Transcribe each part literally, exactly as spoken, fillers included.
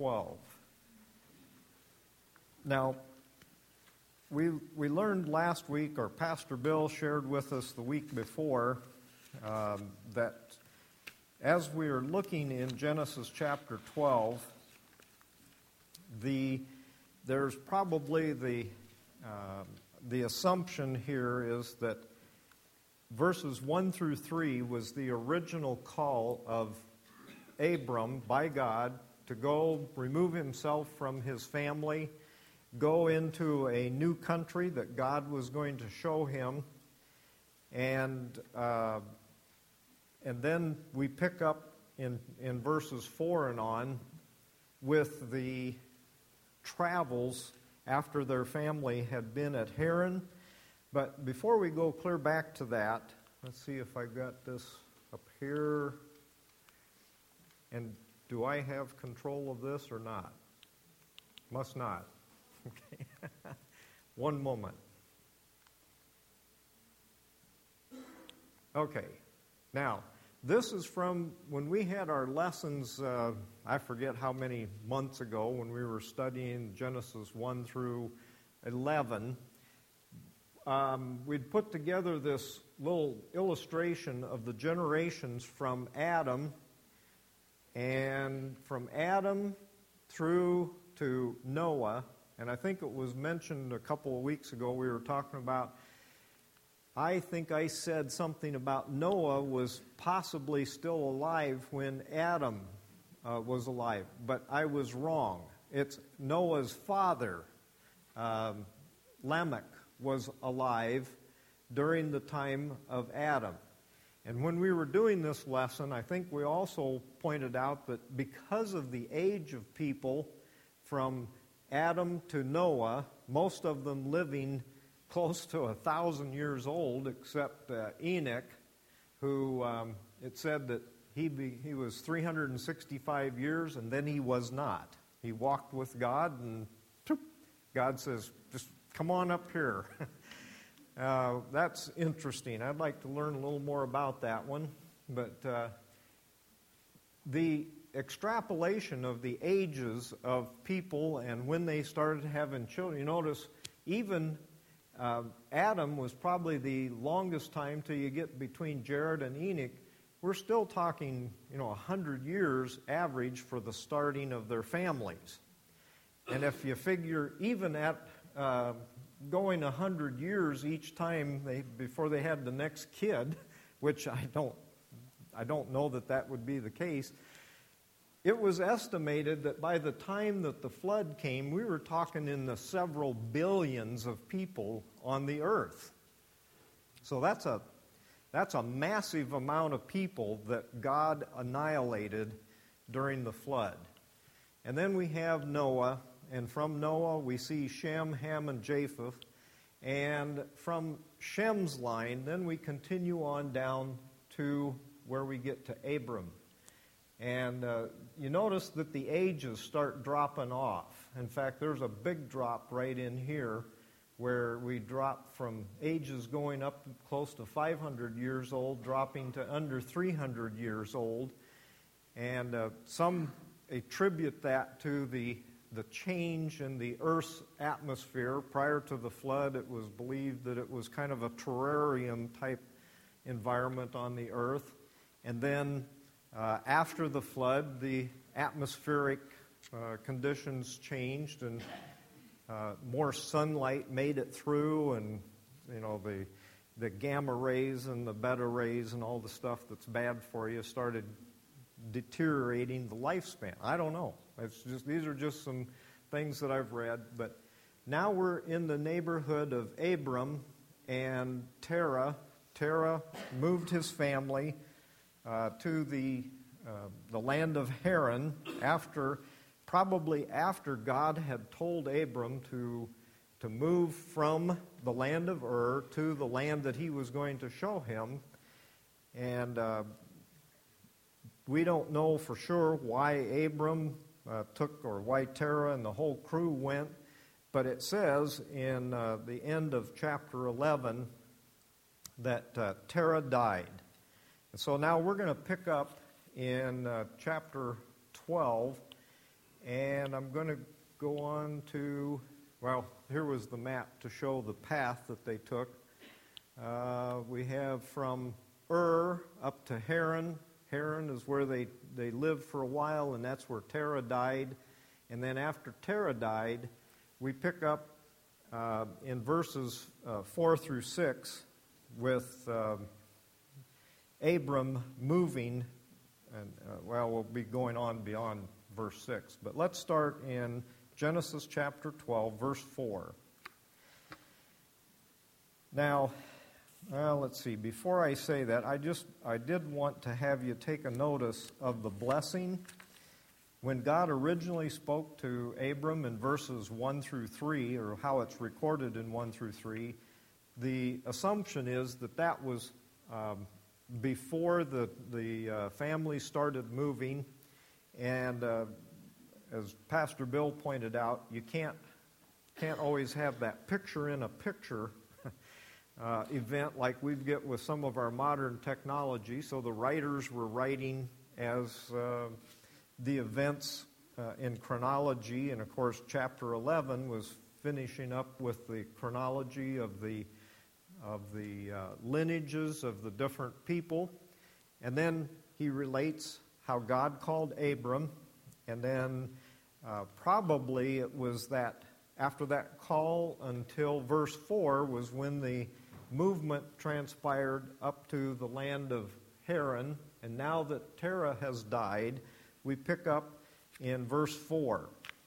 twelve. Now, we we learned last week, or Pastor Bill shared with us the week before, um, that as we are looking in Genesis chapter twelve, the there's probably the uh, the assumption here is that verses one through three was the original call of Abram by God to go remove himself from his family, go into a new country that God was going to show him, and uh, and then we pick up in in verses four and on with the travels after their family had been at Haran. But before we go clear back to that, let's see if I got this up here. And do I have control of this or not? Must not. Okay. One moment. Okay. Now, this is from when we had our lessons, uh, I forget how many months ago, when we were studying Genesis one through eleven. Um, we'd put together this little illustration of the generations from Adam, and from Adam through to Noah. And I think it was mentioned a couple of weeks ago, we were talking about, I think I said something about Noah was possibly still alive when Adam uh, was alive, but I was wrong. It's Noah's father, um, Lamech, was alive during the time of Adam. And when we were doing this lesson, I think we also pointed out that because of the age of people from Adam to Noah, most of them living close to a thousand years old, except uh, Enoch, who um, it said that he be, he was three hundred sixty-five years, and then he was not. He walked with God, and poof, God says, just come on up here. uh, that's interesting. I'd like to learn a little more about that one. But uh, the extrapolation of the ages of people and when they started having children, you notice even Uh, Adam was probably the longest time till you get between Jared and Enoch. We're still talking, you know, one hundred years average for the starting of their families. And if you figure even at uh, going one hundred years each time they before they had the next kid, which I don't, I don't know that that would be the case, it was estimated that by the time that the flood came, we were talking in the several billions of people on the earth. So that's a that's a massive amount of people that God annihilated during the flood. And then we have Noah, and from Noah we see Shem, Ham, and Japheth. And from Shem's line, then we continue on down to where we get to Abram. And uh, you notice that the ages start dropping off. In fact, there's a big drop right in here where we drop from ages going up close to five hundred years old, dropping to under three hundred years old. And uh, some attribute that to the, the change in the Earth's atmosphere. Prior to the flood, it was believed that it was kind of a terrarium-type environment on the Earth. And then Uh, after the flood, the atmospheric uh, conditions changed, and uh, more sunlight made it through, and you know the the gamma rays and the beta rays and all the stuff that's bad for you started deteriorating the lifespan. I don't know. It's just these are just some things that I've read. But now we're in the neighborhood of Abram and Terah. Terah moved his family Uh, to the uh, the land of Haran after, probably after God had told Abram to to move from the land of Ur to the land that he was going to show him. And uh, we don't know for sure why Abram uh, took, or why Terah and the whole crew went, but it says in uh, the end of chapter eleven that uh, Terah died. And so now we're going to pick up in uh, chapter twelve, I'm going to go on to, well, here was the map to show the path that they took. Uh, we have from Ur up to Haran. Haran is where they, they lived for a while, and that's where Terah died. And then after Terah died, we pick up uh, in verses uh, four through six with uh, Abram moving, and uh, well, we'll be going on beyond verse six. But let's start in Genesis chapter twelve, verse four. Now, well, let's see. Before I say that, I just I did want to have you take a notice of the blessing. When God originally spoke to Abram in verses one through three, or how it's recorded in one through three, the assumption is that that was um, before the, the uh, family started moving. And uh, as Pastor Bill pointed out, you can't, can't always have that picture-in-a-picture uh, event like we get with some of our modern technology. So the writers were writing as Uh, the events uh, in chronology, and of course chapter eleven was finishing up with the chronology of the of the uh, lineages of the different people. And then he relates how God called Abram, and then uh, probably it was that after that call until verse four was when the movement transpired up to the land of Haran. And now that Terah has died, we pick up in verse four.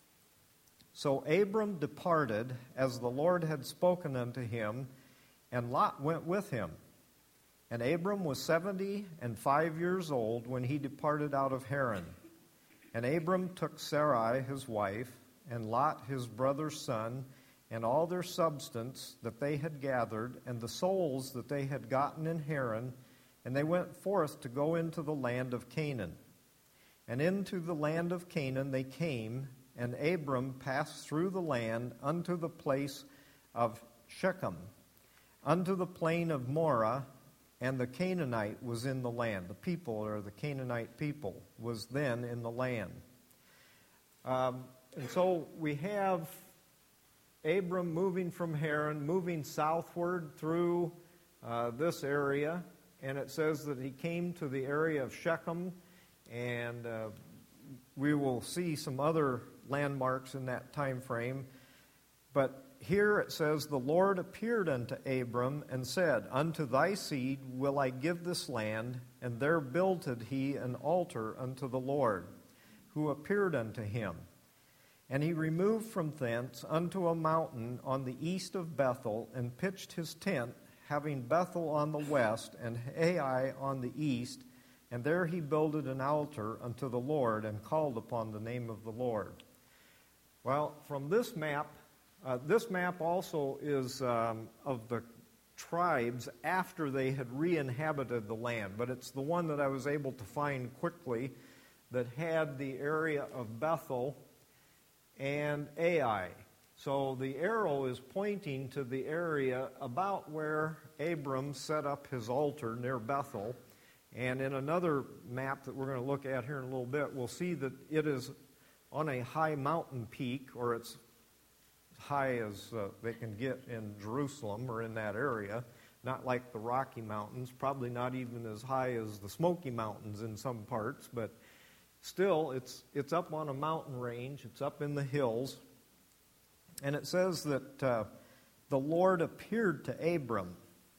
So Abram departed as the Lord had spoken unto him, and Lot went with him. And Abram was seventy and five years old when he departed out of Haran. And Abram took Sarai his wife, and Lot his brother's son, and all their substance that they had gathered, and the souls that they had gotten in Haran, and they went forth to go into the land of Canaan. And into the land of Canaan they came, and Abram passed through the land unto the place of Shechem, unto the plain of Moreh, and the Canaanite was in the land. The people, or the Canaanite people, was then in the land. Um, and so we have Abram moving from Haran, moving southward through uh, this area, and it says that he came to the area of Shechem. And uh, we will see some other landmarks in that time frame. But here it says, the Lord appeared unto Abram and said, Unto thy seed will I give this land. And there builded he an altar unto the Lord, who appeared unto him. And he removed from thence unto a mountain on the east of Bethel, and pitched his tent, having Bethel on the west, and Ai on the east. And there he builded an altar unto the Lord, and called upon the name of the Lord. Well, from this map, uh, this map also is um, of the tribes after they had re-inhabited the land. But it's the one that I was able to find quickly that had the area of Bethel and Ai. So the arrow is pointing to the area about where Abram set up his altar near Bethel. And in another map that we're going to look at here in a little bit, we'll see that it is on a high mountain peak, or it's high as uh, they can get in Jerusalem or in that area. Not like the Rocky Mountains, probably not even as high as the Smoky Mountains in some parts, but still it's it's up on a mountain range. It's up in the hills. And it says that uh, the Lord appeared to Abram.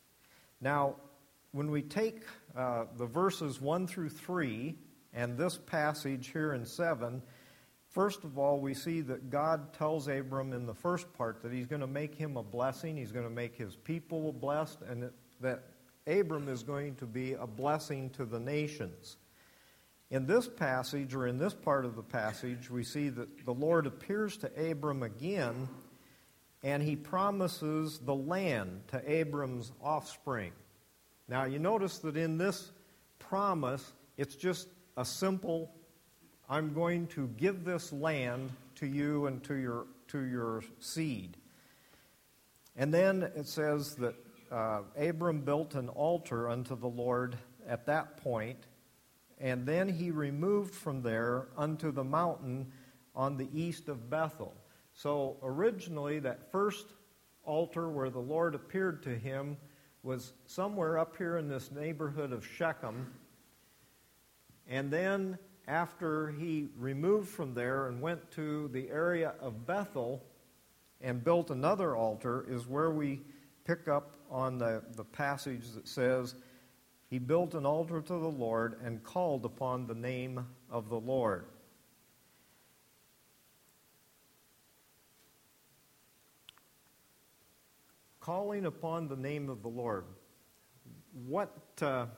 Now, when we take uh, the verses one through three and this passage here in seven, first of all, we see that God tells Abram in the first part that he's going to make him a blessing. He's going to make his people blessed, and that, that Abram is going to be a blessing to the nations. In this passage, or in this part of the passage, we see that the Lord appears to Abram again, and he promises the land to Abram's offspring. Now, you notice that in this promise, it's just a simple, I'm going to give this land to you and to your to your seed. And then it says that uh, Abram built an altar unto the Lord at that point, and then he removed from there unto the mountain on the east of Bethel. So originally, that first altar where the Lord appeared to him was somewhere up here in this neighborhood of Shechem. And then after he removed from there and went to the area of Bethel and built another altar is where we pick up on the, the passage that says, he built an altar to the Lord and called upon the name of the Lord. Calling upon the name of the Lord. What... Uh,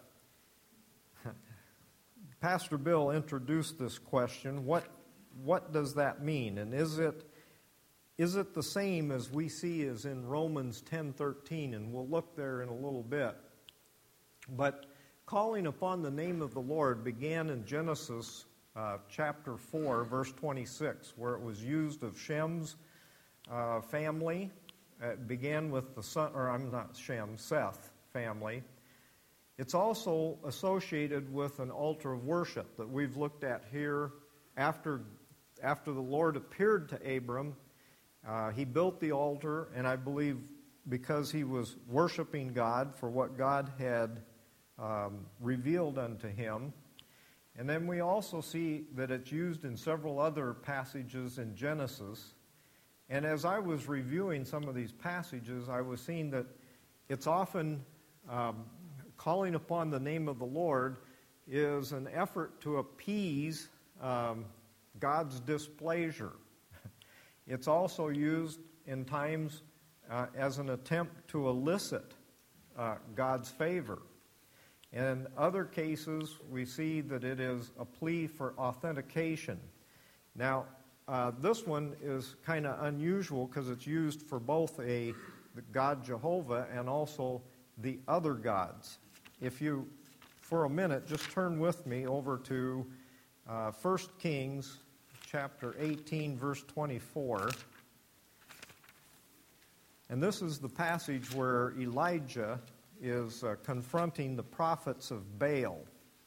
Pastor Bill introduced this question. What what does that mean? And is it is it the same as we see as in Romans ten thirteen? And we'll look there in a little bit. But calling upon the name of the Lord began in Genesis uh, chapter four, verse twenty-six, where it was used of Shem's uh, family. It began with the son, or I'm not Shem, Seth family. It's also associated with an altar of worship that we've looked at here. After, after the Lord appeared to Abram, uh, he built the altar, and I believe because he was worshiping God for what God had um, revealed unto him. And then we also see that it's used in several other passages in Genesis. And as I was reviewing some of these passages, I was seeing that it's often... Um, calling upon the name of the Lord is an effort to appease um, God's displeasure. It's also used in times uh, as an attempt to elicit uh, God's favor. In other cases, we see that it is a plea for authentication. Now, uh, this one is kind of unusual because it's used for both a God Jehovah and also the other gods. If you, for a minute, just turn with me over to uh, First Kings chapter eighteen, verse twenty-four. And this is the passage where Elijah is uh, confronting the prophets of Baal.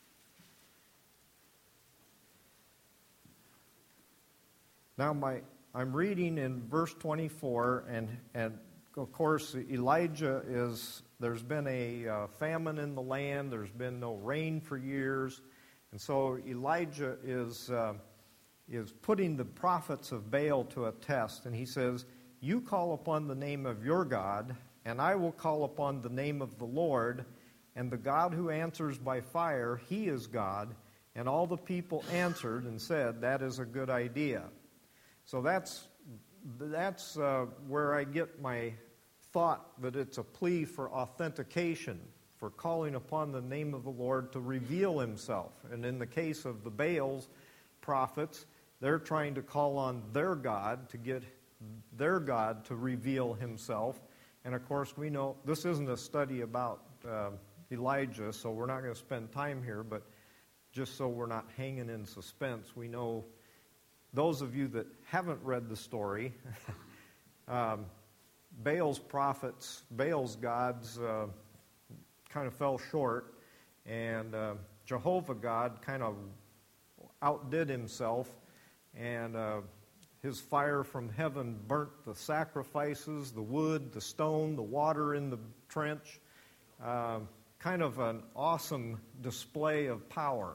Now, my I'm reading in verse twenty-four, and, and of course, Elijah is... There's been a uh, famine in the land. There's been no rain for years. And so Elijah is, uh, is putting the prophets of Baal to a test. And he says, you call upon the name of your God, and I will call upon the name of the Lord. And the God who answers by fire, he is God. And all the people answered and said, that is a good idea. So that's, that's uh, where I get my... thought that it's a plea for authentication, for calling upon the name of the Lord to reveal himself. And in the case of the Baal's prophets, they're trying to call on their God to get their God to reveal himself. And of course, we know this isn't a study about uh, Elijah, so we're not going to spend time here, but just so we're not hanging in suspense, we know those of you that haven't read the story, um, Baal's prophets, Baal's gods uh, kind of fell short, and uh, Jehovah God kind of outdid himself, and uh, his fire from heaven burnt the sacrifices, the wood, the stone, the water in the trench. Uh, kind of an awesome display of power.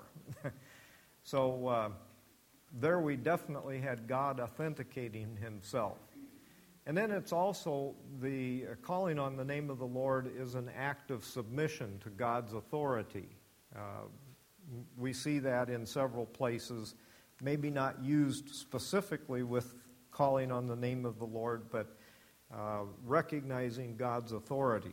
So uh, there we definitely had God authenticating himself. And then it's also the uh, calling on the name of the Lord is an act of submission to God's authority. Uh, we see that in several places, maybe not used specifically with calling on the name of the Lord, but uh, recognizing God's authority.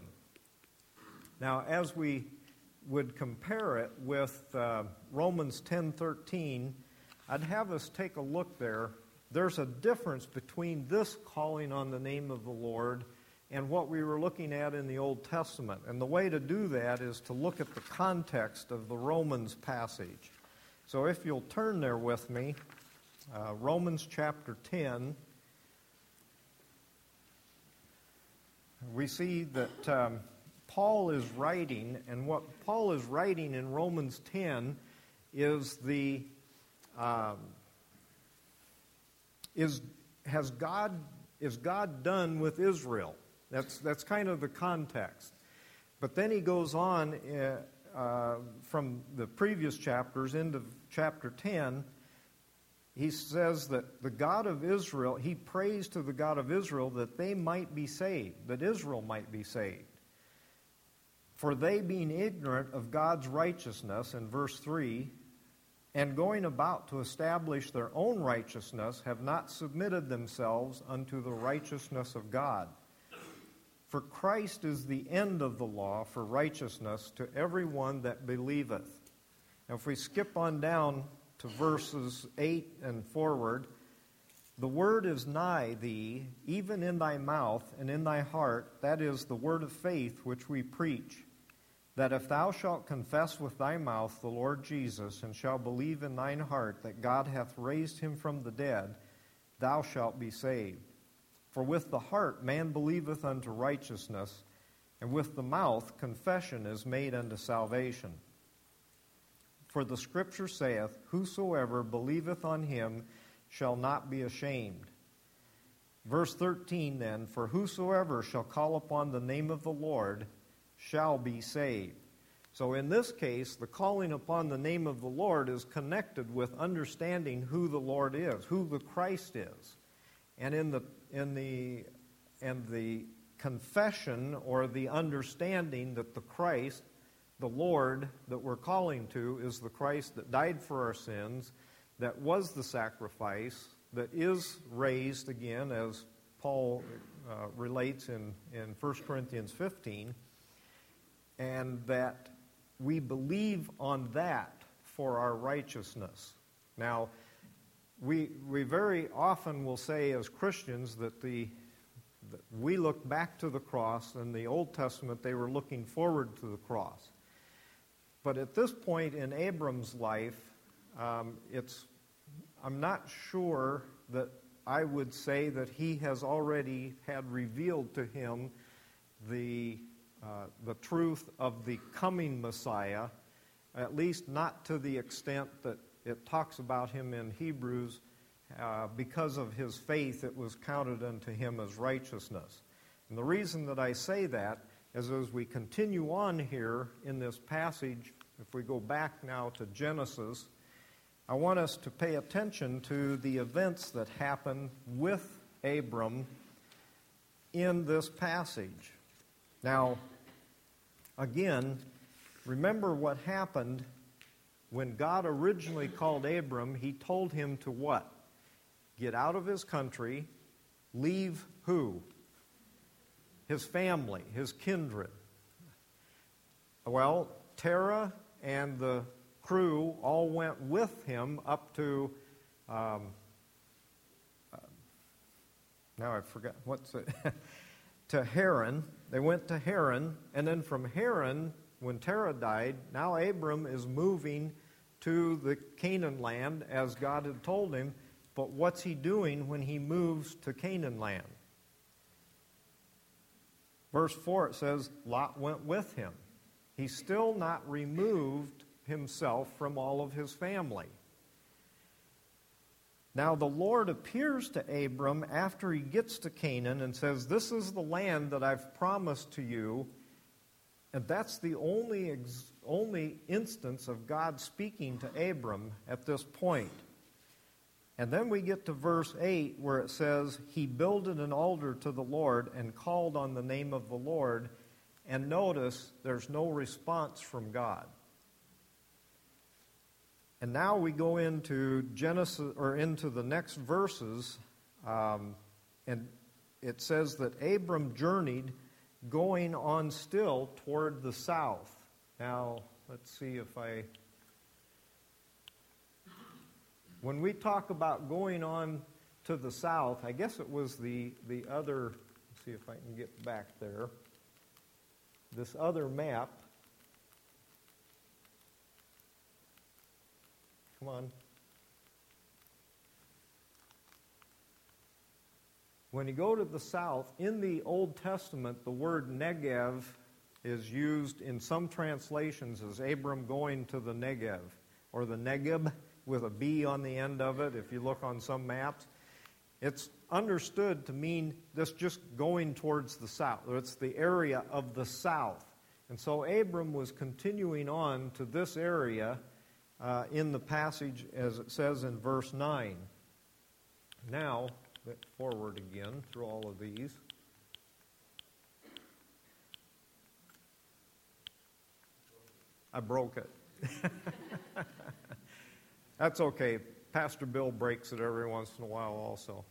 Now, as we would compare it with uh, Romans ten thirteen, I'd have us take a look there. There's a difference between this calling on the name of the Lord and what we were looking at in the Old Testament. And the way to do that is to look at the context of the Romans passage. So if you'll turn there with me, uh, Romans chapter ten, we see that um, Paul is writing, and what Paul is writing in Romans ten is the... Um, is has God is God done with Israel? That's that's kind of the context. But then he goes on uh, uh, from the previous chapters into chapter ten. He says that the God of Israel, he prays to the God of Israel that they might be saved, that Israel might be saved. For they, being ignorant of God's righteousness, in verse three, and going about to establish their own righteousness, have not submitted themselves unto the righteousness of God. For Christ is the end of the law for righteousness to every one that believeth. Now if we skip on down to verses eight and forward, the word is nigh thee, even in thy mouth and in thy heart, that is the word of faith which we preach, that if thou shalt confess with thy mouth the Lord Jesus, and shalt believe in thine heart that God hath raised him from the dead, thou shalt be saved. For with the heart man believeth unto righteousness, and with the mouth confession is made unto salvation. For the Scripture saith, whosoever believeth on him shall not be ashamed. Verse thirteen then, for whosoever shall call upon the name of the Lord shall be saved. So in this case, the calling upon the name of the Lord is connected with understanding who the Lord is, who the Christ is. And in the in the and the confession or the understanding that the Christ, the Lord that we're calling to, is the Christ that died for our sins, that was the sacrifice, that is raised again, as Paul uh, relates in, in First Corinthians fifteen, and that we believe on that for our righteousness. Now, we we very often will say as Christians that the that we look back to the cross. In the Old Testament, they were looking forward to the cross. But at this point in Abram's life, um, it's I'm not sure that I would say that he has already had revealed to him the uh, the truth of the coming Messiah, at least not to the extent that it talks about him in Hebrews. Uh, because of his faith, it was counted unto him as righteousness. And the reason that I say that is as we continue on here in this passage, if we go back now to Genesis, I want us to pay attention to the events that happen with Abram in this passage. Now, again, remember what happened when God originally called Abram. He told him to what? Get out of his country, leave who? His family, his kindred. Well, Terah and the crew all went with him up to, um, uh, now I forgot, what's it? to Haran. They went to Haran, and then from Haran, when Terah died, now Abram is moving to the Canaan land as God had told him. But what's he doing when he moves to Canaan land? Verse four, it says, Lot went with him. He's still not removed himself from all of his family. Now the Lord appears to Abram after he gets to Canaan and says, this is the land that I've promised to you. And that's the only, ex- only instance of God speaking to Abram at this point. And then we get to verse eight where it says, he builded an altar to the Lord and called on the name of the Lord. And notice there's no response from God. And now we go into Genesis, or into the next verses, um, and it says that Abram journeyed going on still toward the south. Now, let's see if I... When we talk about going on to the south, I guess it was the, the other, let's see if I can get back there, this other map. Come on. When you go to the south, in the Old Testament, the word Negev is used in some translations as Abram going to the Negev, or the Negeb, with a B on the end of it, if you look on some maps. It's understood to mean this just going towards the south. It's the area of the south. And so Abram was continuing on to this area uh, in the passage as it says in verse nine. Now, forward again through all of these. I broke it. That's okay. Pastor Bill breaks it every once in a while also.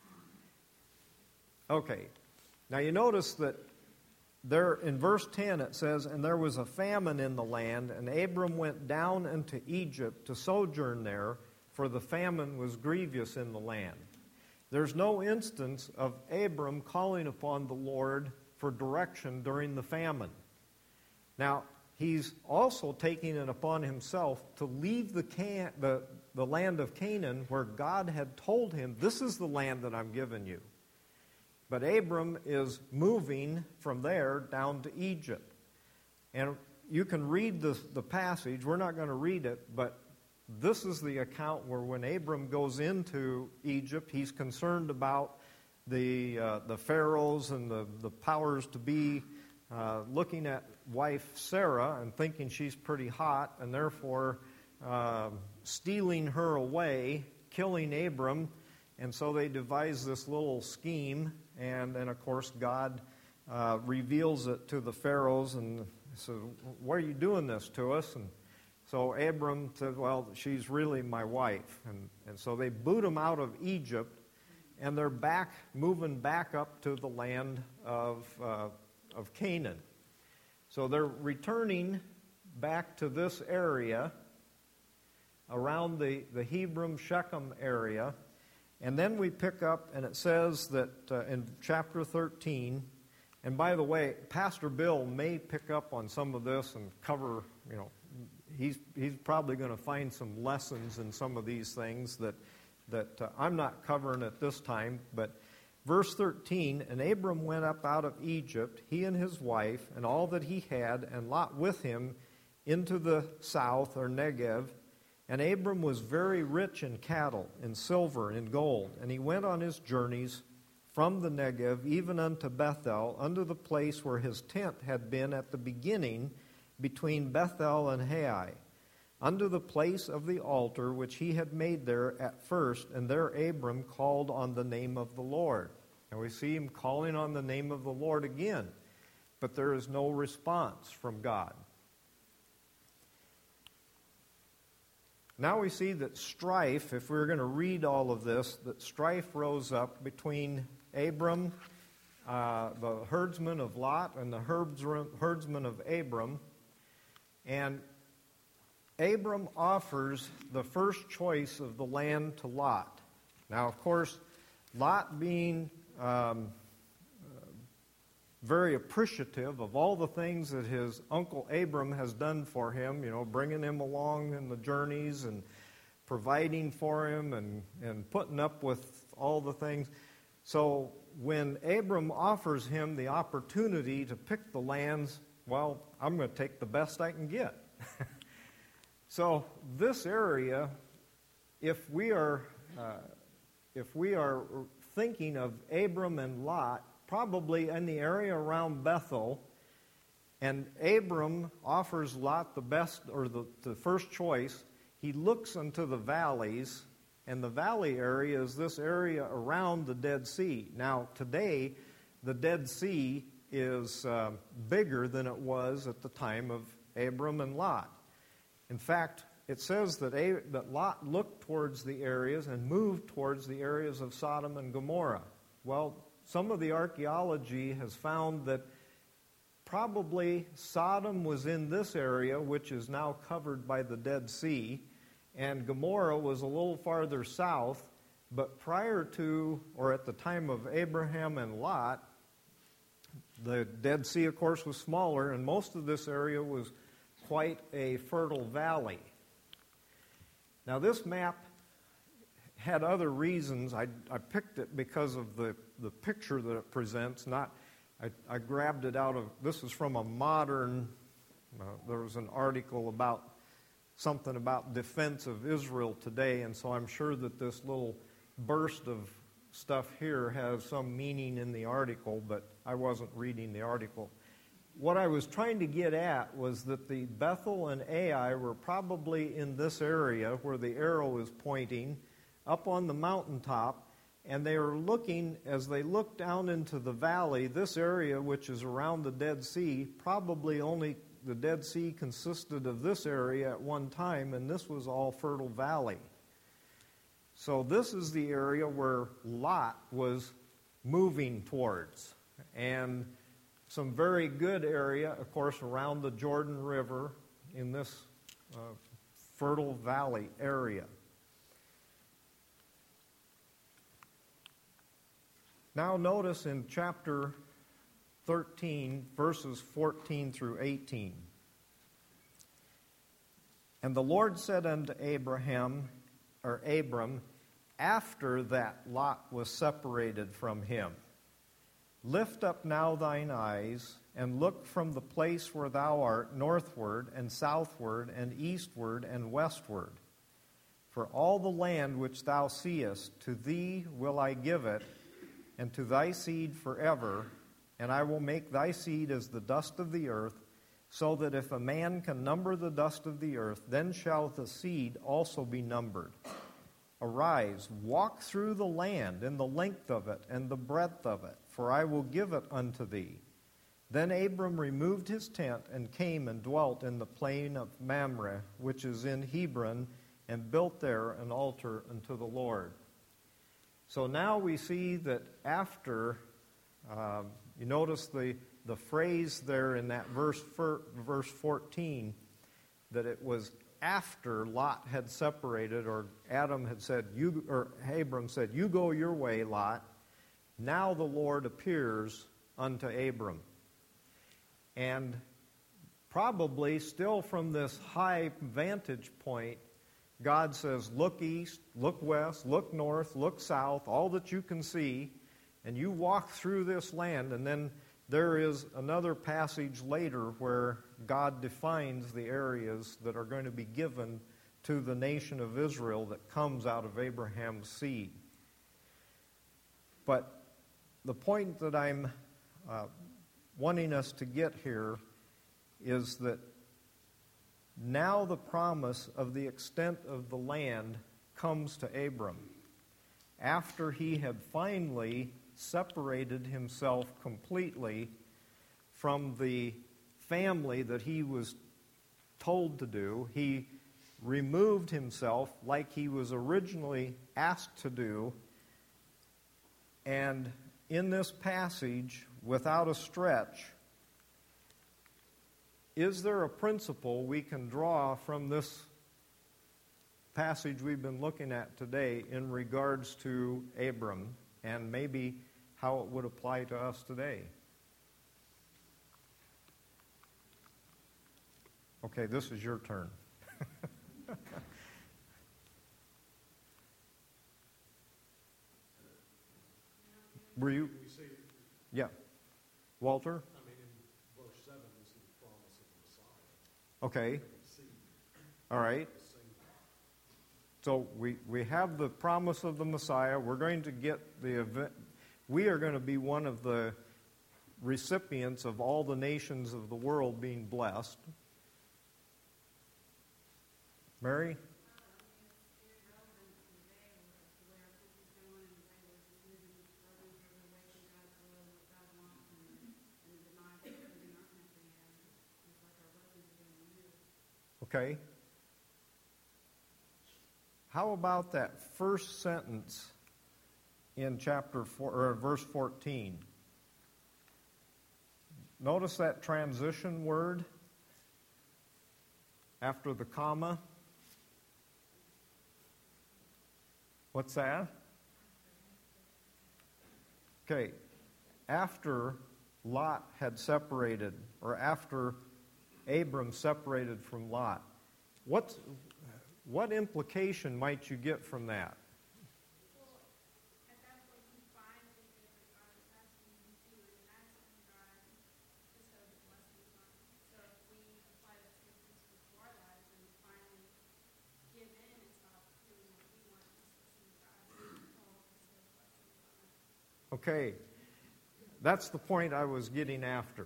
Okay. Now you notice that there in verse ten it says, "And there was a famine in the land, and Abram went down into Egypt to sojourn there, for the famine was grievous in the land." There's no instance of Abram calling upon the Lord for direction during the famine. Now, he's also taking it upon himself to leave the, Can- the, the land of Canaan where God had told him, this is the land that I'm giving you. But Abram is moving from there down to Egypt. And you can read the, the passage. We're not going to read it, but this is the account where when Abram goes into Egypt, he's concerned about the uh, the pharaohs and the, the powers to be uh, looking at wife Sarah and thinking she's pretty hot, and therefore uh, stealing her away, killing Abram. And so they devise this little scheme, and then, of course, God uh, reveals it to the pharaohs and says, "Why are you doing this to us?" And so Abram said, "Well, she's really my wife." And, and so they boot him out of Egypt, and they're back, moving back up to the land of, uh, of Canaan. So they're returning back to this area around the, the Hebron, Shechem area. And then we pick up, and it says that uh, in chapter thirteen, and by the way, Pastor Bill may pick up on some of this and cover, you know, He's he's probably going to find some lessons in some of these things that that uh, I'm not covering at this time. But verse thirteen, "And Abram went up out of Egypt, he and his wife, and all that he had, and Lot with him, into the south," or Negev. "And Abram was very rich in cattle, in silver, in gold. And he went on his journeys from the Negev, even unto Bethel, unto the place where his tent had been at the beginning, between Bethel and Hai, unto the place of the altar which he had made there at first, and there Abram called on the name of the Lord." And we see him calling on the name of the Lord again, but there is no response from God. Now we see that strife, if we we're going to read all of this, that strife rose up between Abram, uh, the herdsman of Lot, and the herdsman of Abram. And Abram offers the first choice of the land to Lot. Now, of course, Lot being um, very appreciative of all the things that his uncle Abram has done for him, you know, bringing him along in the journeys and providing for him and, and putting up with all the things. So when Abram offers him the opportunity to pick the lands, well, I'm going to take the best I can get. So this area, if we are uh, if we are thinking of Abram and Lot, probably in the area around Bethel, and Abram offers Lot the best or the, the first choice, he looks into the valleys, and the valley area is this area around the Dead Sea. Now, today, the Dead Sea is uh, bigger than it was at the time of Abram and Lot. In fact, it says that, A- that Lot looked towards the areas and moved towards the areas of Sodom and Gomorrah. Well, some of the archaeology has found that probably Sodom was in this area, which is now covered by the Dead Sea, and Gomorrah was a little farther south, but prior to, or at the time of Abraham and Lot, the Dead Sea, of course, was smaller, and most of this area was quite a fertile valley. Now, this map had other reasons. I, I picked it because of the, the picture that it presents. Not, I, I grabbed it out of, this is from a modern, uh, there was an article about something about defense of Israel today, and so I'm sure that this little burst of stuff here has some meaning in the article, but I wasn't reading the article. What I was trying to get at was that the Bethel and Ai were probably in this area where the arrow is pointing, up on the mountaintop, and they were looking, as they looked down into the valley, this area which is around the Dead Sea, probably only the Dead Sea consisted of this area at one time, and this was all fertile valley. So this is the area where Lot was moving towards. And some very good area, of course, around the Jordan River in this uh, fertile valley area. Now notice in chapter thirteen, verses fourteen through eighteen. And the Lord said unto Abraham, or Abram, after that Lot was separated from him, lift up now thine eyes, and look from the place where thou art northward, and southward, and eastward, and westward. For all the land which thou seest, to thee will I give it, and to thy seed forever, and I will make thy seed as the dust of the earth, so that if a man can number the dust of the earth, then shall the seed also be numbered. Arise, walk through the land in the length of it and the breadth of it, for I will give it unto thee. Then Abram removed his tent and came and dwelt in the plain of Mamre, which is in Hebron, and built there an altar unto the Lord. So now we see that after, uh, you notice the, the phrase there in that verse, verse fourteen, that it was after Lot had separated, or Adam had said, you, or Abram said, you go your way, Lot. Now the Lord appears unto Abram. And probably still from this high vantage point, God says, look east, look west, look north, look south, all that you can see, and you walk through this land. And then there is another passage later where God defines the areas that are going to be given to the nation of Israel that comes out of Abraham's seed. But the point that I'm uh, wanting us to get here is that now the promise of the extent of the land comes to Abram after he had finally separated himself completely from the family that he was told to do. He removed himself like he was originally asked to do. And in this passage, without a stretch, is there a principle we can draw from this passage we've been looking at today in regards to Abram, and maybe how it would apply to us today? Okay, this is your turn. Were you? Yeah. Walter? I mean, in verse seven, we see the promise of the Messiah. Okay. All right. So we, we have the promise of the Messiah. We're going to get the event. We are going to be one of the recipients of all the nations of the world being blessed. Mary? Okay. How about that first sentence in chapter four, or verse fourteen? Notice that transition word after the comma. What's that? Okay. After Lot had separated, or after Abram separated from Lot, what, what implication might you get from that? Okay, that's the point I was getting after.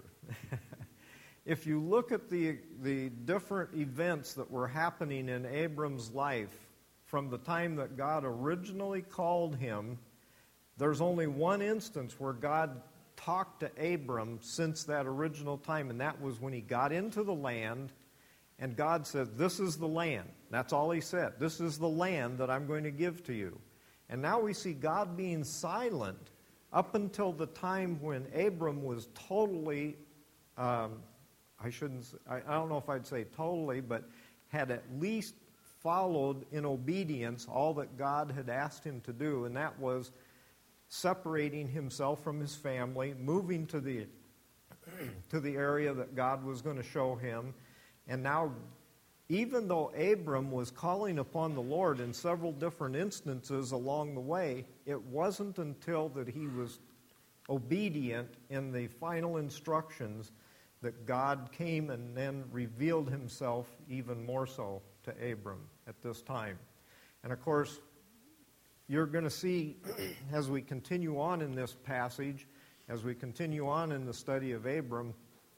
If you look at the, the different events that were happening in Abram's life from the time that God originally called him, there's only one instance where God talked to Abram since that original time, and that was when he got into the land, and God said, this is the land. That's all he said. This is the land that I'm going to give to you. And now we see God being silent up until the time when Abram was totally, um, I shouldn't, I, I don't know if I'd say totally, but had at least followed in obedience all that God had asked him to do, and that was separating himself from his family, moving to the to the area that God was going to show him. And now, even though Abram was calling upon the Lord in several different instances along the way, it wasn't until that he was obedient in the final instructions that God came and then revealed himself even more so to Abram at this time. And of course, you're going to see as we continue on in this passage, as we continue on in the study of Abram,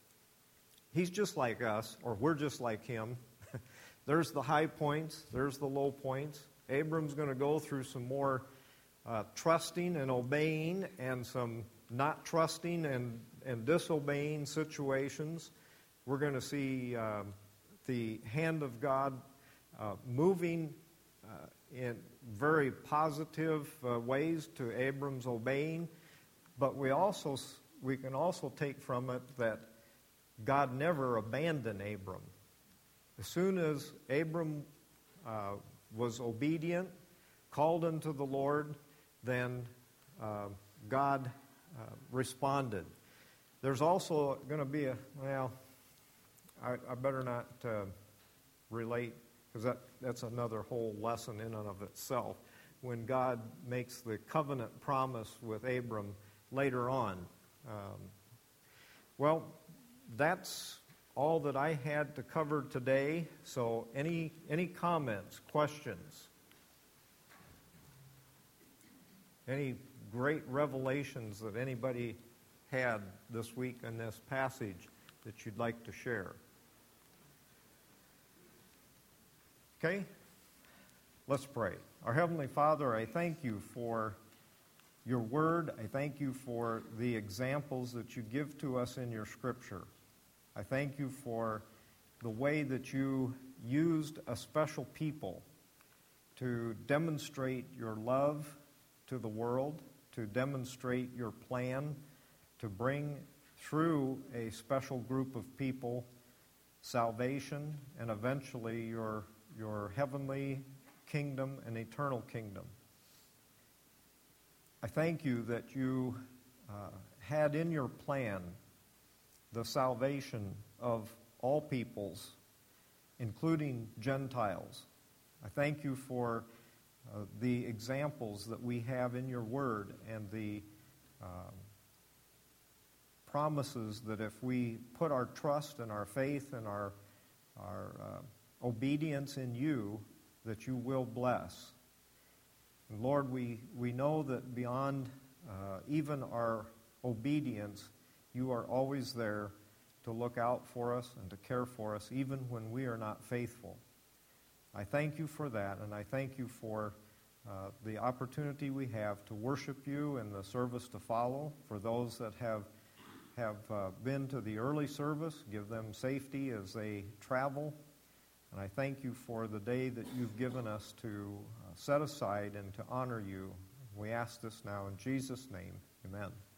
he's just like us, or we're just like him. There's the high points, there's the low points. Abram's going to go through some more uh, trusting and obeying and some not trusting and, and disobeying situations. We're going to see uh, the hand of God uh, moving uh, in very positive uh, ways to Abram's obeying, but we also we can also take from it that God never abandoned Abram. As soon as Abram uh, was obedient, called unto the Lord, then uh, God uh, responded. There's also going to be a, well, I, I better not uh, relate, because that, that's another whole lesson in and of itself. When God makes the covenant promise with Abram later on. Um, well, that's all that I had to cover today. So any any comments, questions? Any great revelations that anybody had this week in this passage that you'd like to share? Okay, let's pray. Our Heavenly Father, I thank you for your word. I thank you for the examples that you give to us in your scripture. I thank you for the way that you used a special people to demonstrate your love to the world, to demonstrate your plan, to bring through a special group of people salvation and eventually your, your heavenly kingdom and eternal kingdom. I thank you that you uh, had in your plan the salvation of all peoples, including Gentiles. I thank you for uh, the examples that we have in your word and the um, promises that if we put our trust and our faith and our, our uh, obedience in you, that you will bless. And Lord, we, we know that beyond uh, even our obedience, you are always there to look out for us and to care for us, even when we are not faithful. I thank you for that, and I thank you for uh, the opportunity we have to worship you and the service to follow. For those that have, have uh, been to the early service, give them safety as they travel. And I thank you for the day that you've given us to uh, set aside and to honor you. We ask this now in Jesus' name. Amen.